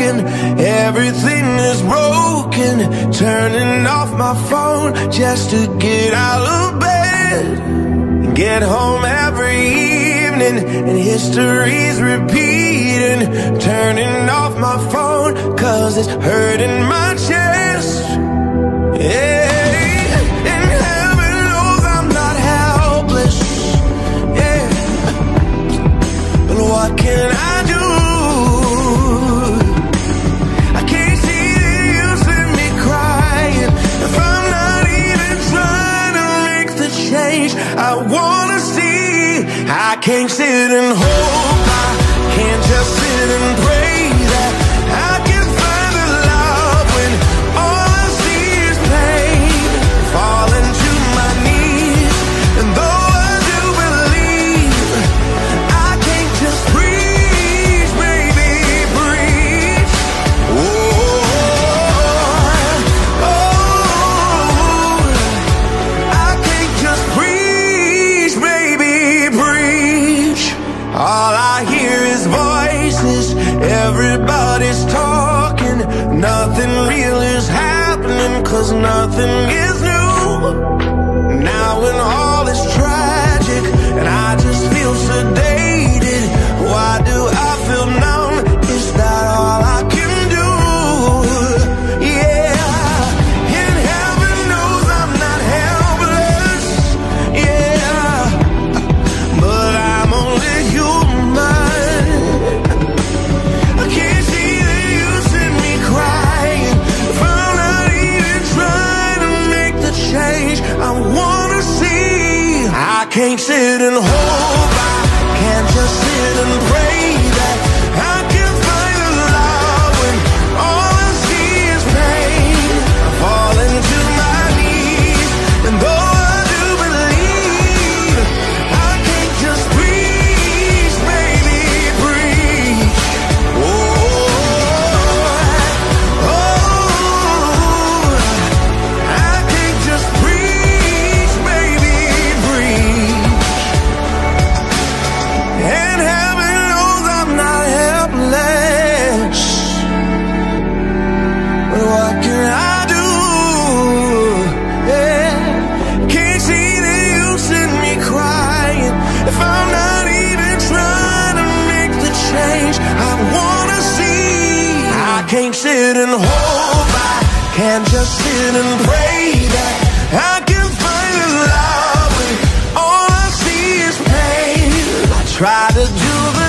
broken, everything is broken. Turning off my phone just to get out of bed. Get home every evening and history's repeating. Turning off my phone 'cause it's hurting my chest. Yeah, and heaven knows I'm not helpless. Yeah, but what can I do? I can't see the use in me crying if I'm not even trying to make the change I wanna see. I can't sit and hope, I can't just sit and pray that I can find the love when all I see is pain. Falling to my knees, and though I do believe, I can't just breathe, baby, breathe. I can't just breathe, baby, breathe. All I hear is voices, everybody's talking. Nothing real is happening 'cause nothing is new. Now when all is tragic and I just feel sedated, why do I feel numb? Is that all I can do? Yeah, and heaven knows I'm not helpless. Yeah, but I'm only human. I can't see the use in me crying if I'm not even trying to make the change I wanna see. I can't sit and hope, I can't just sit and pray that I can find the love when all I see is pain. I fall into my knees, and though I do believe, I can't just breathe, baby, breathe. I can't just breathe, baby, breathe. And heaven knows I'm not helpless, but what can I do? Yeah, can't see the use in me crying if I'm not even trying to make the change I wanna see. I can't sit and hope, I can't just sit and pray that I can find the love when all I see is pain. I try to do the